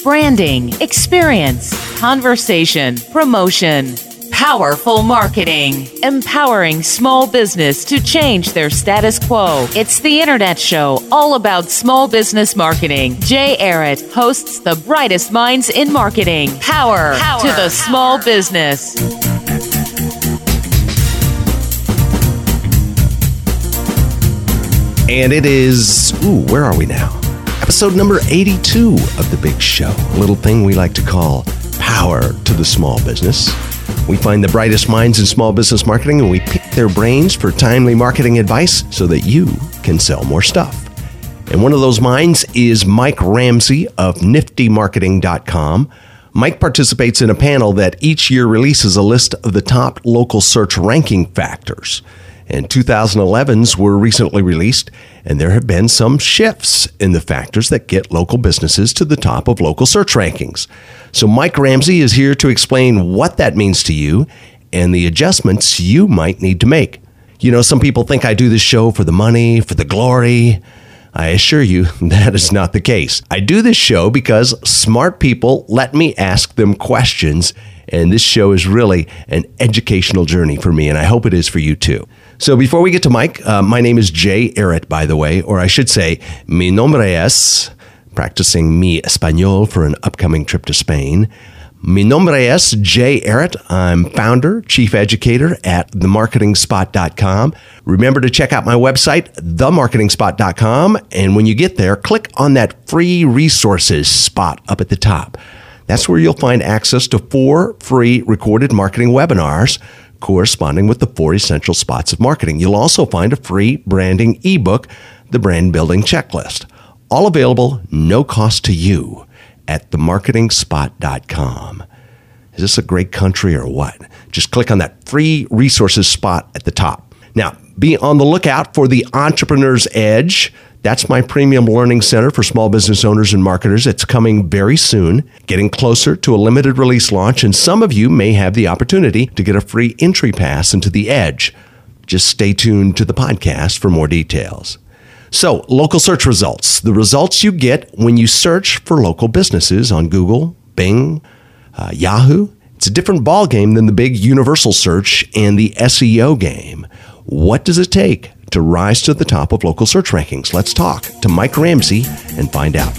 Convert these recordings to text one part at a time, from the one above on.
branding, experience, conversation, promotion. Powerful marketing, empowering small business to change their status quo. It's the Internet Show, all about small business marketing. Jay Arrett hosts the brightest minds in marketing. Power to the small business. And it is, where are we now? Episode number 82 of The Big Show, a little thing we like to call Power to the Small Business. We find the brightest minds in small business marketing and we pick their brains for timely marketing advice so that you can sell more stuff. And one of those minds is Mike Ramsey of niftymarketing.com. Mike participates in a panel that each year releases a list of the top local search ranking factors. And 2011's were recently released, and there have been some shifts in the factors that get local businesses to the top of local search rankings. So Mike Ramsey is here to explain what that means to you and the adjustments you might need to make. You know, some people think I do this show for the money, for the glory. I assure you that is not the case. I do this show because smart people let me ask them questions, and this show is really an educational journey for me, and I hope it is for you too. So before we get to Mike, my name is Jay Arrett, by the way, or I should say, mi nombre es, practicing mi español for an upcoming trip to Spain. Mi nombre es Jay Arrett. I'm founder, chief educator at themarketingspot.com. Remember to check out my website, themarketingspot.com. And when you get there, click on that free resources spot up at the top. That's where you'll find access to 4 free recorded marketing webinars corresponding with the 4 essential spots of marketing. You'll also find a free branding ebook, The Brand Building Checklist. All available, no cost to you, at themarketingspot.com. Is this a great country or what? Just click on that free resources spot at the top. Now, be on the lookout for the Entrepreneur's Edge. That's my premium learning center for small business owners and marketers. It's coming very soon, getting closer to a limited release launch, and some of you may have the opportunity to get a free entry pass into the Edge. Just stay tuned to the podcast for more details. So, local search results. The results you get when you search for local businesses on Google, Bing, Yahoo. It's a different ballgame than the big universal search and the SEO game. What does it take to rise to the top of local search rankings? Let's talk to Mike Ramsey and find out.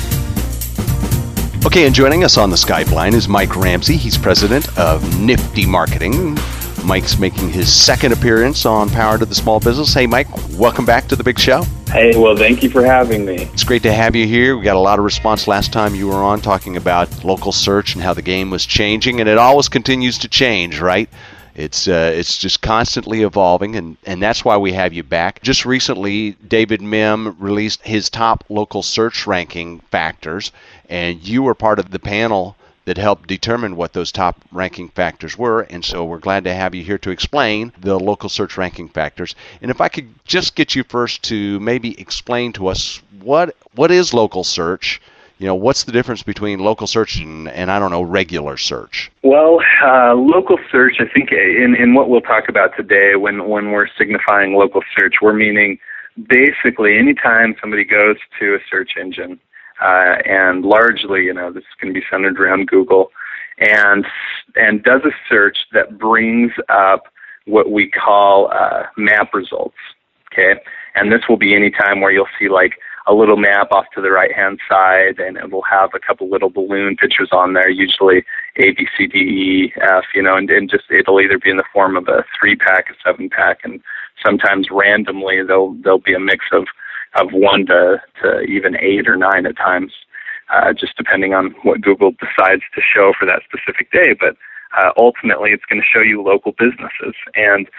Okay, and joining us on the Skype line is Mike Ramsey. He's president of Nifty Marketing. Mike's making his second appearance on Power to the Small Business. Hey, Mike, welcome back to the Big Show. Hey, well, thank you for having me. It's great to have you here. We got a lot of response last time you were on talking about local search and how the game was changing, and it always continues to change, right? It's just constantly evolving, and that's why we have you back. Just recently, David Mim released his top local search ranking factors, and you were part of the panel that helped determine what those top ranking factors were, and so we're glad to have you here to explain the local search ranking factors. And if I could just get you first to maybe explain to us what is local search. You know, what's the difference between local search and I don't know, regular search? Well, local search, I think in what we'll talk about today when we're signifying local search, we're meaning basically anytime somebody goes to a search engine, and largely, you know, this can be centered around Google, and does a search that brings up what we call map results, okay? And this will be any time where you'll see like a little map off to the right-hand side, and it will have a couple little balloon pictures on there, usually A, B, C, D, E, F, you know, and just it'll either be in the form of a 3-pack, a 7-pack, and sometimes randomly there'll be a mix of 1 to even 8 or 9 at times, just depending on what Google decides to show for that specific day. But ultimately, it's going to show you local businesses, and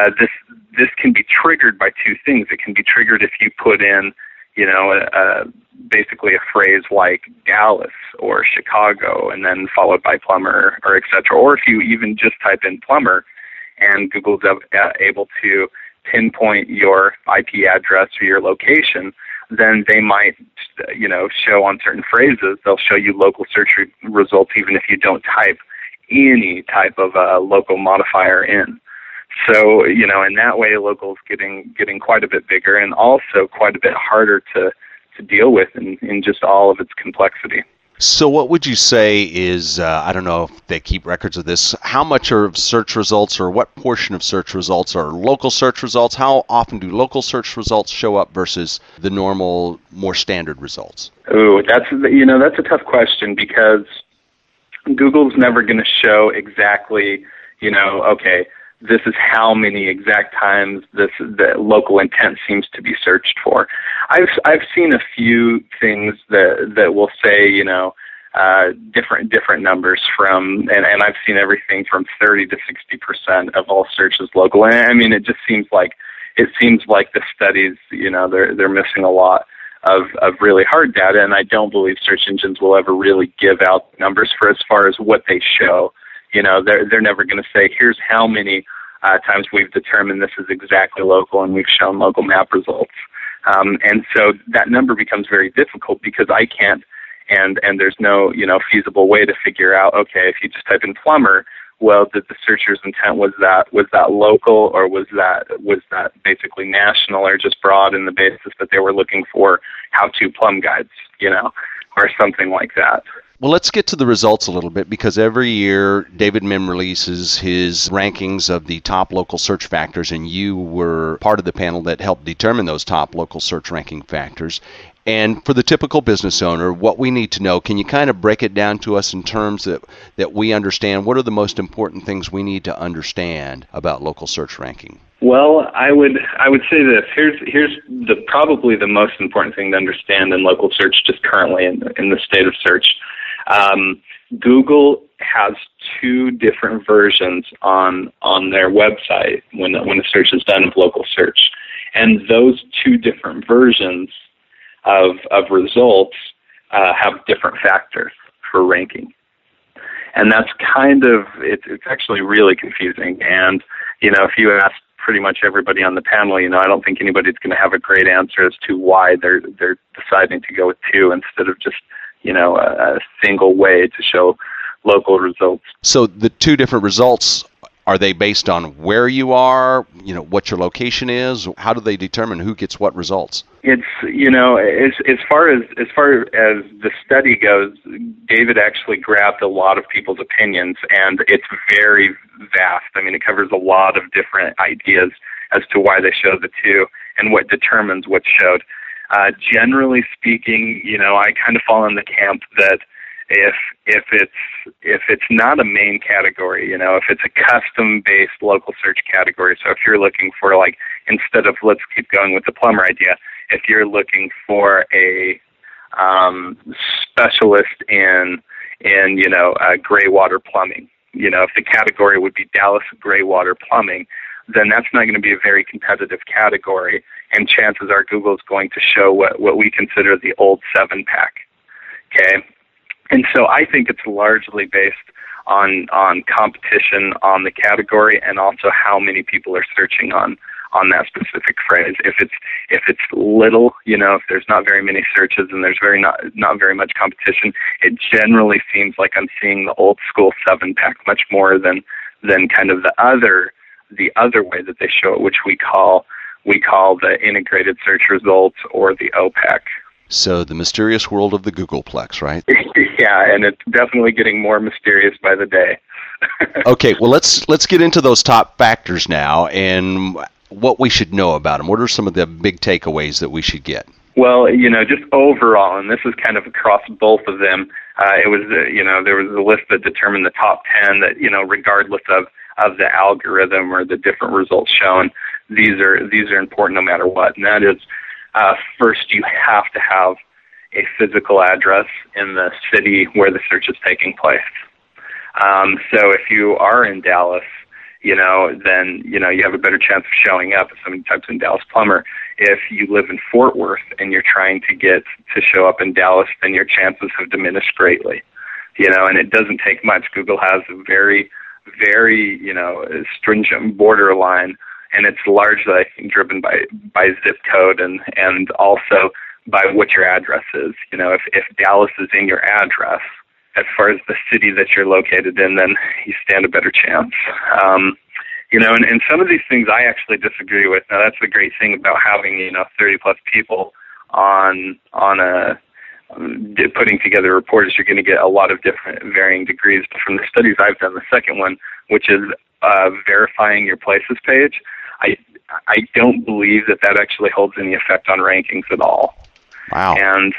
this can be triggered by 2 things. It can be triggered if you put in, you know, basically a phrase like Dallas or Chicago, and then followed by plumber or et cetera. Or if you even just type in plumber, and Google's able to pinpoint your IP address or your location, then they might, you know, show on certain phrases, they'll show you local search results even if you don't type any type of local modifier in. So, you know, in that way, local is getting quite a bit bigger and also quite a bit harder to deal with in just all of its complexity. So what would you say is, I don't know if they keep records of this, how much of search results or what portion of search results are local search results? How often do local search results show up versus the normal, more standard results? Ooh, that's a tough question because Google's never going to show exactly, okay, this is how many exact times the local intent seems to be searched for. I've seen a few things that will say, different numbers from, and I've seen everything from 30 to 60% of all searches local. And I mean, it seems like the studies, they're missing a lot of really hard data, and I don't believe search engines will ever really give out numbers for as far as what they show. They're never going to say, here's how many times we've determined this is exactly local and we've shown local map results. And so that number becomes very difficult because I can't, and there's no, feasible way to figure out, okay, if you just type in plumber, well, did the searcher's intent, was that local, or was that basically national or just broad in the basis that they were looking for how-to plumb guides, or something like that. Well, let's get to the results a little bit because every year David Mim releases his rankings of the top local search factors, and you were part of the panel that helped determine those top local search ranking factors. And for the typical business owner, what we need to know, can you kind of break it down to us in terms that we understand? What are the most important things we need to understand about local search ranking? Well, I would say this. Here's probably the most important thing to understand in local search just currently in the state of search. Google has two different versions on their website when a search is done of local search, and those two different versions of results have different factors for ranking, and that's it's actually really confusing. And if you ask pretty much everybody on the panel, I don't think anybody's going to have a great answer as to why they're deciding to go with two instead of just a single way to show local results. So the two different results, are they based on where you are, what your location is? How do they determine who gets what results? It's, as far as the study goes, David actually grabbed a lot of people's opinions, and it's very vast. I mean, it covers a lot of different ideas as to why they show the two and what determines what's showed. Generally speaking, I kind of fall in the camp that if it's not a main category, if it's a custom-based local search category, so if you're looking for, like, instead of, let's keep going with the plumber idea, if you're looking for a specialist in gray water plumbing, if the category would be Dallas gray water plumbing, then that's not going to be a very competitive category, and chances are Google's going to show what we consider the old 7-pack, okay? And so I think it's largely based on competition on the category and also how many people are searching on that specific phrase. If it's little, if there's not very many searches and there's not very much competition, it generally seems like I'm seeing the old school 7-pack much more than kind of the other way that they show it, which we call the integrated search results or the OPAC. So the mysterious world of the Googleplex, right? Yeah, and it's definitely getting more mysterious by the day. Okay, well let's get into those top factors now and what we should know about them. What are some of the big takeaways that we should get? Well, just overall, and this is kind of across both of them. It was there was a list that determined the top 10 that regardless of the algorithm or the different results shown, these are important no matter what, and that is. First, you have to have a physical address in the city where the search is taking place. So if you are in Dallas, then you have a better chance of showing up if somebody types in Dallas plumber. If you live in Fort Worth and you're trying to get to show up in Dallas, then your chances have diminished greatly. And it doesn't take much. Google has a very, very, stringent borderline. And it's largely, I think, driven by zip code and also by what your address is. If Dallas is in your address, as far as the city that you're located in, then you stand a better chance. And some of these things I actually disagree with. Now, that's the great thing about having 30 plus people on a putting together a report is you're going to get a lot of different varying degrees. But from the studies I've done, the second one, which is verifying your places page, I don't believe that actually holds any effect on rankings at all. Wow. And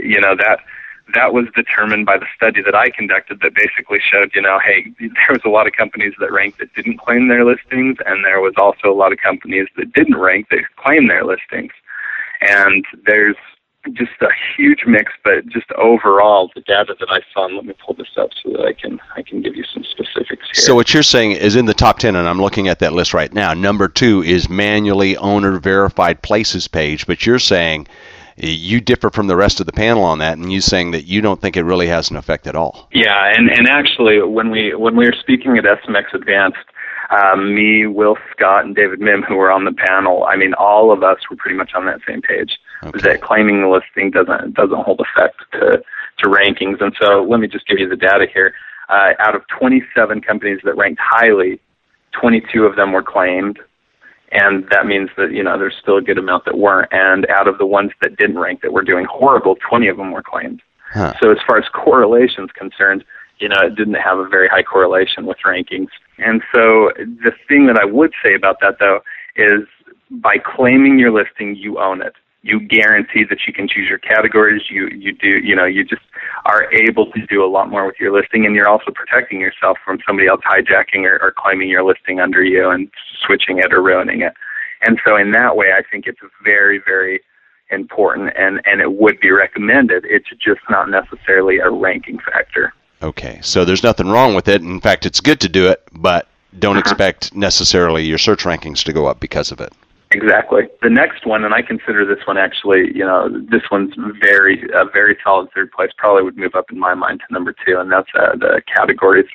that was determined by the study that I conducted that basically showed, hey, there was a lot of companies that ranked that didn't claim their listings, and there was also a lot of companies that didn't rank that claimed their listings. And there's just a huge mix, but just overall, the data that I saw, and let me pull this up so that I can give you some specifics here. So what you're saying is in the top 10, and I'm looking at that list right now, number 2 is manually owner verified places page, but you're saying you differ from the rest of the panel on that, and you're saying that you don't think it really has an effect at all. Yeah, and actually, when we were speaking at SMX Advanced, me, Will Scott, and David Mim, who were on the panel, I mean, all of us were pretty much on that same page. Okay. That claiming the listing doesn't hold effect to rankings. And so let me just give you the data here. Out of 27 companies that ranked highly, 22 of them were claimed. And that means that, there's still a good amount that weren't. And out of the ones that didn't rank that were doing horrible, 20 of them were claimed. Huh. So as far as correlation is concerned, it didn't have a very high correlation with rankings. And so the thing that I would say about that, though, is by claiming your listing, you own it. You guarantee that you can choose your categories. You just are able to do a lot more with your listing, and you're also protecting yourself from somebody else hijacking or claiming your listing under you and switching it or ruining it. And so in that way, I think it's very, very important, and it would be recommended. It's just not necessarily a ranking factor. Okay, so there's nothing wrong with it. In fact, it's good to do it, but don't expect necessarily your search rankings to go up because of it. Exactly. The next one, and I consider this one actually, this one's a very solid third place, probably would move up in my mind to number 2, and that's the categories.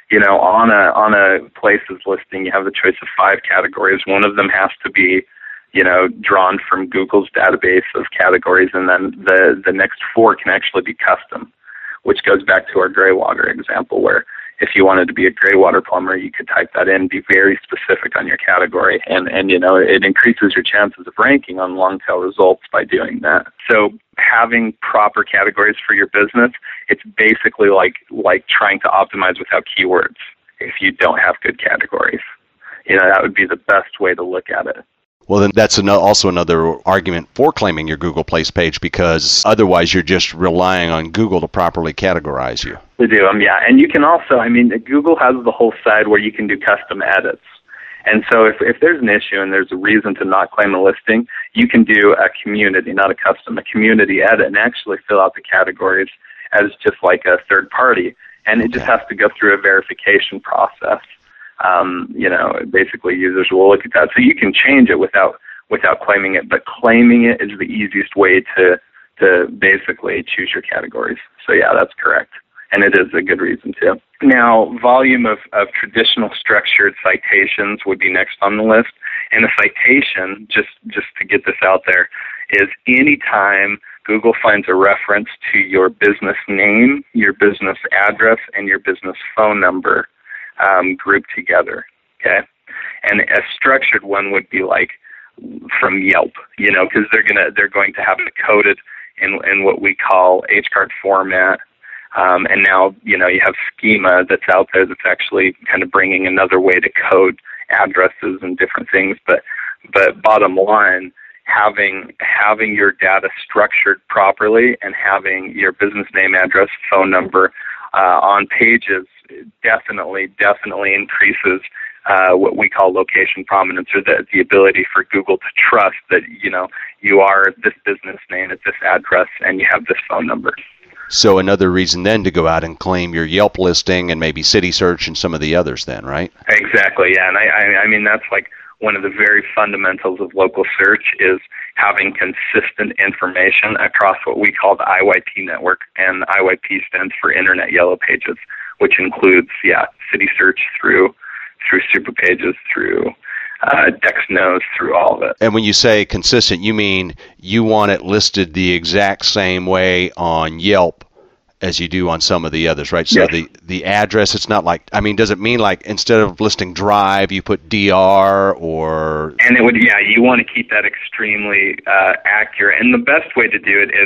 On a places listing, you have the choice of 5 categories. One of them has to be, drawn from Google's database of categories, and then the next 4 can actually be custom, which goes back to our gray water example, where if you wanted to be a gray water plumber, you could type that in, be very specific on your category, and it increases your chances of ranking on long tail results by doing that. So having proper categories for your business, it's basically like trying to optimize without keywords. If you don't have good categories, that would be the best way to look at it. Well, then that's also another argument for claiming your Google Place page, because otherwise you're just relying on Google to properly categorize you. They do, yeah. And you can also, Google has the whole side where you can do custom edits. And so if there's an issue and there's a reason to not claim a listing, you can do a community, not a custom, a community edit, and actually fill out the categories as just like a third party. And it just has to go through a verification process. Basically users will look at that. So you can change it without claiming it, but claiming it is the easiest way to basically choose your categories. So yeah, that's correct. And it is a good reason too. Now, volume of traditional structured citations would be next on the list. And a citation, just to get this out there, is any time Google finds a reference to your business name, your business address, and your business phone number grouped together, okay? And a structured one would be like from Yelp, because they're going to have it coded in what we call H-card format. And now, you have Schema that's out there that's actually kind of bringing another way to code addresses and different things. But bottom line, having your data structured properly and having your business name, address, phone number on pages definitely increases what we call location prominence, or the ability for Google to trust that, you are this business name at this address and you have this phone number. So another reason then to go out and claim your Yelp listing and maybe City Search and some of the others then, right? Exactly, yeah. And I mean, that's like one of the very fundamentals of local search is having consistent information across what we call the IYP network. And IYP stands for Internet Yellow Pages, which includes, City Search through Super Pages, through Dexnose, through all of it. And when you say consistent, you mean you want it listed the exact same way on Yelp as you do on some of the others, right? So yes. the address, it's not like, does it mean like instead of listing drive, you put DR or? And it would, you want to keep that extremely accurate. And the best way to do it is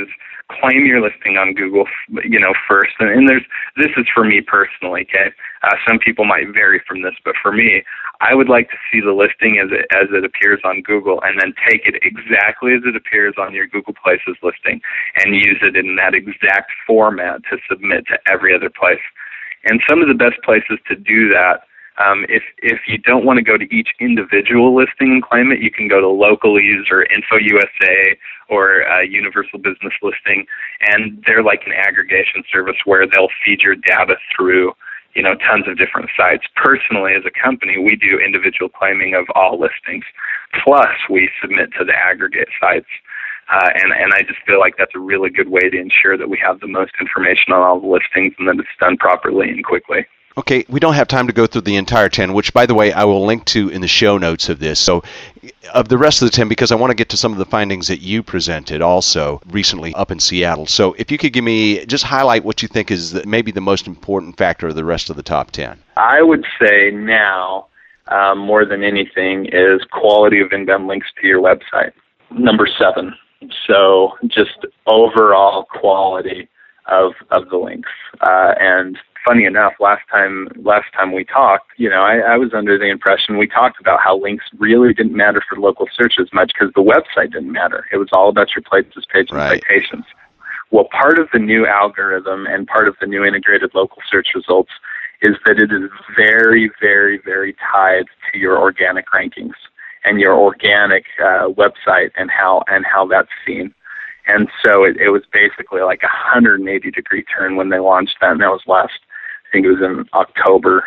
claim your listing on Google, first. And this is for me personally, okay? Some people might vary from this, but for me, I would like to see the listing as it appears on Google, and then take it exactly as it appears on your Google Places listing and use it in that exact format to submit to every other place. And some of the best places to do that, if you don't want to go to each individual listing and claim it, you can go to Localese or InfoUSA or Universal Business Listing, and they're like an aggregation service where they'll feed your data through tons of different sites. Personally, as a company, we do individual claiming of all listings, plus we submit to the aggregate sites. And I just feel like that's a really good way to ensure that we have the most information on all the listings and that it's done properly and quickly. Okay, we don't have time to go through the entire 10, which, by the way, I will link to in the show notes of this. So of the rest of the 10, because I want to get to some of the findings that you presented also recently up in Seattle. So if you could just highlight what you think is maybe the most important factor of the rest of the top 10. I would say now, more than anything, is quality of inbound links to your website. Number 7. So just overall quality of the links. And funny enough, last time we talked, I was under the impression we talked about how links really didn't matter for local search as much because the website didn't matter. It was all about your Places page and citations. Well, part of the new algorithm and part of the new integrated local search results is that it is very, very, very tied to your organic rankings and your organic website and how that's seen. And so it was basically like a 180-degree turn when they launched that, and that was I think it was in October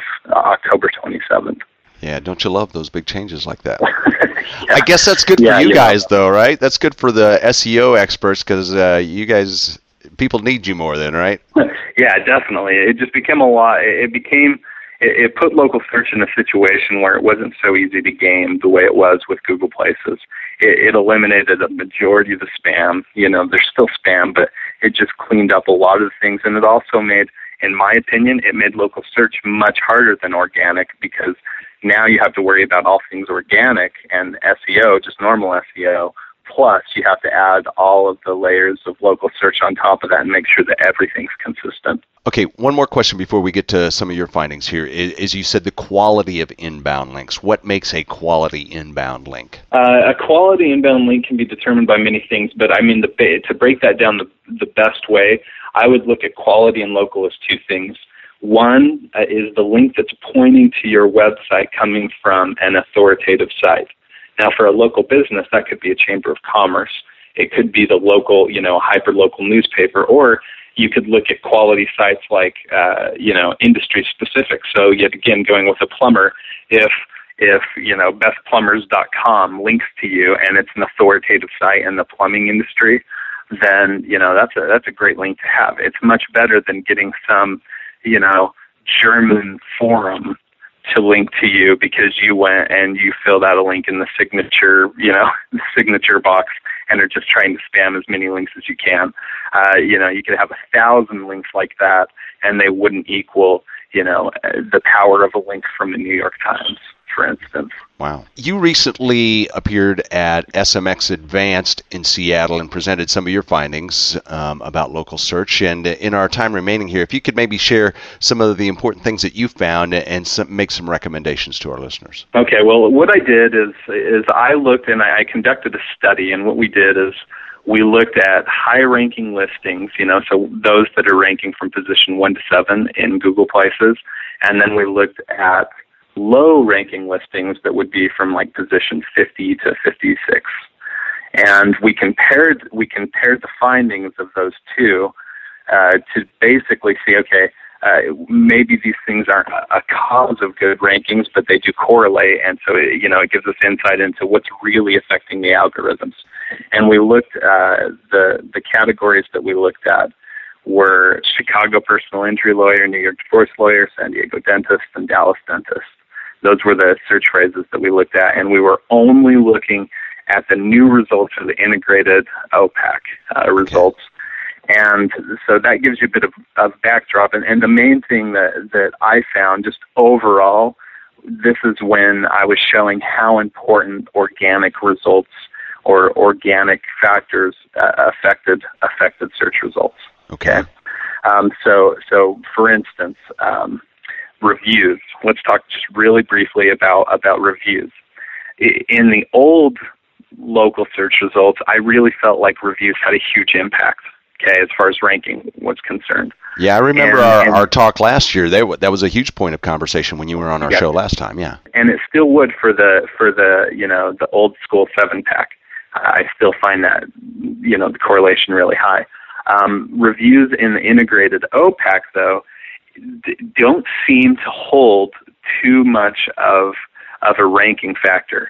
27th. Yeah, don't you love those big changes like that? Yeah. I guess that's good for you guys, though, right? That's good for the SEO experts because you guys, people need you more then, right? Yeah, definitely. It just became a lot. It put local search in a situation where it wasn't so easy to game the way it was with Google Places. It eliminated a majority of the spam. There's still spam, but it just cleaned up a lot of the things. And it also made, in my opinion, it made local search much harder than organic because now you have to worry about all things organic and SEO, just normal SEO. Plus, you have to add all of the layers of local search on top of that and make sure that everything's consistent. Okay, one more question before we get to some of your findings here. Is you said the quality of inbound links. What makes a quality inbound link? A quality inbound link can be determined by many things, but to break that down the best way, I would look at quality and local as two things. One is the link that's pointing to your website coming from an authoritative site. Now, for a local business, that could be a chamber of commerce. It could be the local, hyper-local newspaper, or you could look at quality sites like, industry-specific. So, yet again, going with a plumber, if bestplumbers.com links to you and it's an authoritative site in the plumbing industry, then, that's a great link to have. It's much better than getting some, German forum to link to you because you went and you filled out a link in the signature, the signature box and are just trying to spam as many links as you can. You could have 1,000 links like that and they wouldn't equal, the power of a link from the New York Times, for instance. Wow. You recently appeared at SMX Advanced in Seattle and presented some of your findings about local search. And in our time remaining here, if you could maybe share some of the important things that you found and make some recommendations to our listeners. Okay. Well, what I did is I looked and I conducted a study, and what we did is we looked at high-ranking listings, so those that are ranking from position 1 to 7 in Google Places, and then we looked at low-ranking listings that would be from like position 50 to 56, and we compared the findings of those two to basically see, okay, maybe these things aren't a cause of good rankings, but they do correlate, and so it gives us insight into what's really affecting the algorithms. And we looked the categories that we looked at were Chicago personal injury lawyer, New York divorce lawyer, San Diego dentist, and Dallas dentist. Those were the search phrases that we looked at, and we were only looking at the new results of the integrated OPAC results. And so that gives you a bit of backdrop. And the main thing that I found just overall, this is when I was showing how important organic results or organic factors affected search results. Okay. So for instance, reviews. Let's talk just really briefly about reviews. In the old local search results, I really felt like reviews had a huge impact, okay, as far as ranking was concerned. Yeah, I remember our talk last year. That was a huge point of conversation when you were on our show last time. Yeah, and it still would for the the old school 7-pack. I still find that the correlation really high. Reviews in the integrated O-pack though don't seem to hold too much of a ranking factor.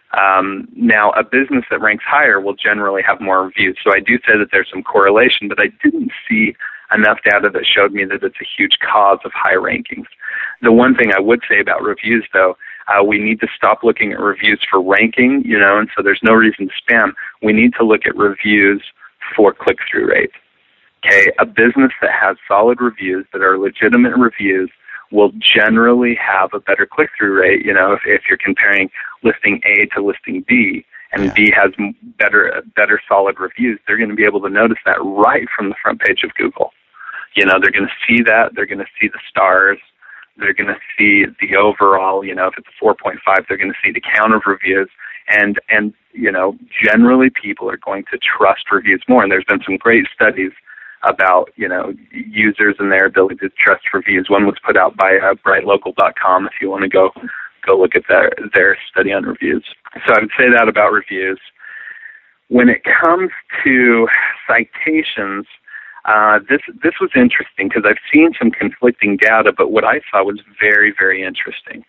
Now, a business that ranks higher will generally have more reviews. So I do say that there's some correlation, but I didn't see enough data that showed me that it's a huge cause of high rankings. The one thing I would say about reviews, though, we need to stop looking at reviews for ranking, and so there's no reason to spam. We need to look at reviews for click-through rate. Okay, a business that has solid reviews, that are legitimate reviews, will generally have a better click-through rate. If you're comparing listing A to listing B, and B has better solid reviews, they're going to be able to notice that right from the front page of Google. They're going to see that. They're going to see the stars. They're going to see the overall. If it's a 4.5, they're going to see the count of reviews. And generally people are going to trust reviews more. And there's been some great studies about, users and their ability to trust reviews. One was put out by brightlocal.com if you want to go look at their study on reviews. So I would say that about reviews. When it comes to citations, this was interesting because I've seen some conflicting data, but what I saw was very, very interesting.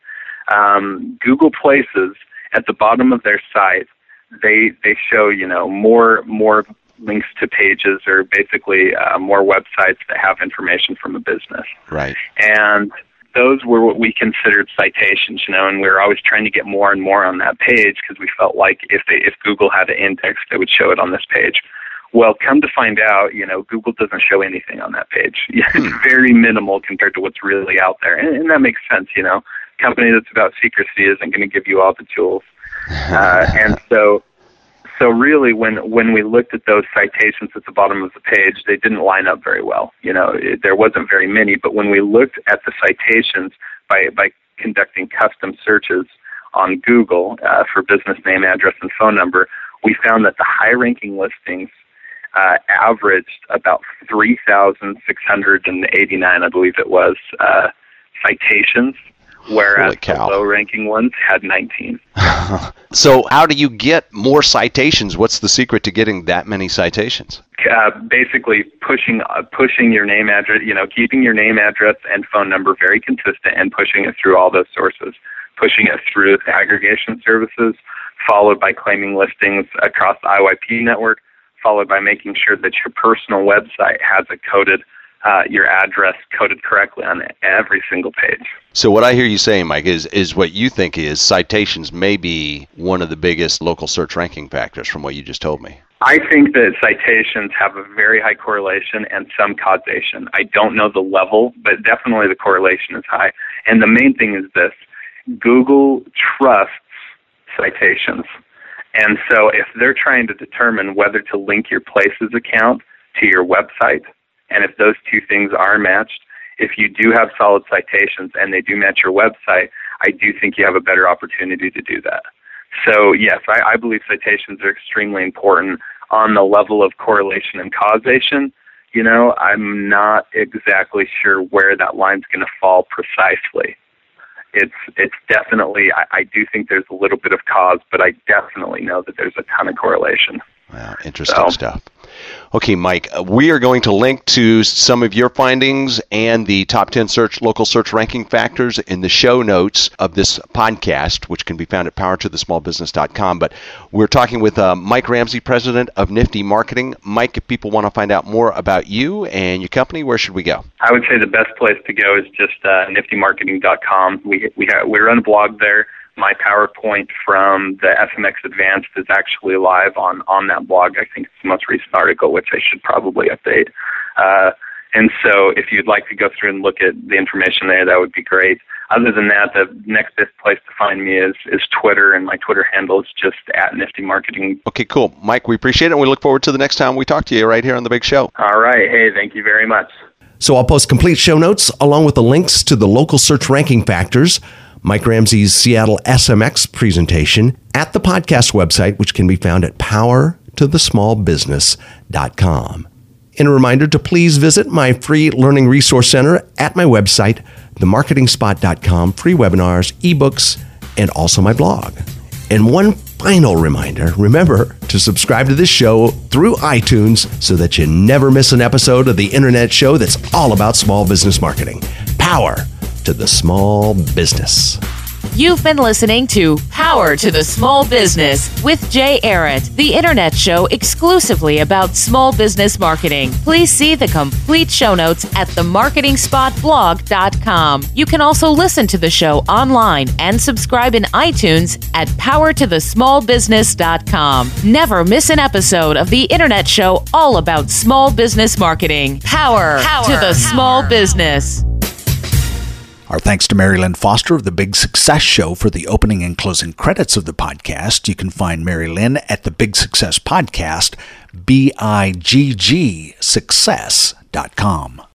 Google Places, at the bottom of their site, they show, more links to pages, or basically more websites that have information from a business. Right. And those were what we considered citations, and we were always trying to get more and more on that page because we felt like if Google had an index, they would show it on this page. Well, come to find out, Google doesn't show anything on that page. It's very minimal compared to what's really out there. And that makes sense, A company that's about secrecy isn't going to give you all the tools. And so really, when we looked at those citations at the bottom of the page, they didn't line up very well. There wasn't very many. But when we looked at the citations by conducting custom searches on Google for business name, address, and phone number, we found that the high-ranking listings averaged about 3,689, I believe it was, citations, whereas the low-ranking ones had 19. So how do you get more citations? What's the secret to getting that many citations? Basically pushing your name, address, keeping your name, address, and phone number very consistent and pushing it through all those sources, pushing it through the aggregation services, followed by claiming listings across the IYP network, followed by making sure that your personal website has your address coded correctly on every single page. So what I hear you saying, Mike, is what you think is citations may be one of the biggest local search ranking factors from what you just told me. I think that citations have a very high correlation and some causation. I don't know the level, but definitely the correlation is high. And the main thing is this: Google trusts citations. And so if they're trying to determine whether to link your Places account to your website, and if those two things are matched, if you do have solid citations and they do match your website, I do think you have a better opportunity to do that. So yes, I believe citations are extremely important. On the level of correlation and causation, I'm not exactly sure where that line's going to fall precisely. It's definitely, I do think there's a little bit of cause, but I definitely know that there's a ton of correlation. Wow, interesting stuff. Okay, Mike, we are going to link to some of your findings and the top 10 local search ranking factors in the show notes of this podcast, which can be found at powertothesmallbusiness.com. But we're talking with Mike Ramsey, president of Nifty Marketing. Mike, if people want to find out more about you and your company, where should we go? I would say the best place to go is just niftymarketing.com. We run a blog there. My PowerPoint from the FMX Advanced is actually live on that blog. I think it's the most recent article, which I should probably update. And so if you'd like to go through and look at the information there, that would be great. Other than that, the next best place to find me is Twitter, and my Twitter handle is just @NiftyMarketing. Okay, cool. Mike, we appreciate it, and we look forward to the next time we talk to you right here on The Big Show. All right. Hey, thank you very much. So I'll post complete show notes along with the links to the local search ranking factors, Mike Ramsey's Seattle SMX presentation at the podcast website, which can be found at powertothesmallbusiness.com. And a reminder to please visit my free learning resource center at my website, themarketingspot.com, free webinars, ebooks, and also my blog. And one final reminder, remember to subscribe to this show through iTunes so that you never miss an episode of the internet show that's all about small business marketing. Power to the small business. You've been listening to Power to the Small Business with Jay Arrett, the internet show exclusively about small business marketing. Please see the complete show notes at themarketingspotblog.com. You can also listen to the show online and subscribe in iTunes at powertothesmallbusiness.com. Never miss an episode of the internet show all about small business marketing. Power to the small business. Our thanks to Mary Lynn Foster of The Big Success Show for the opening and closing credits of the podcast. You can find Mary Lynn at the Big Success Podcast, BIGG Success.com.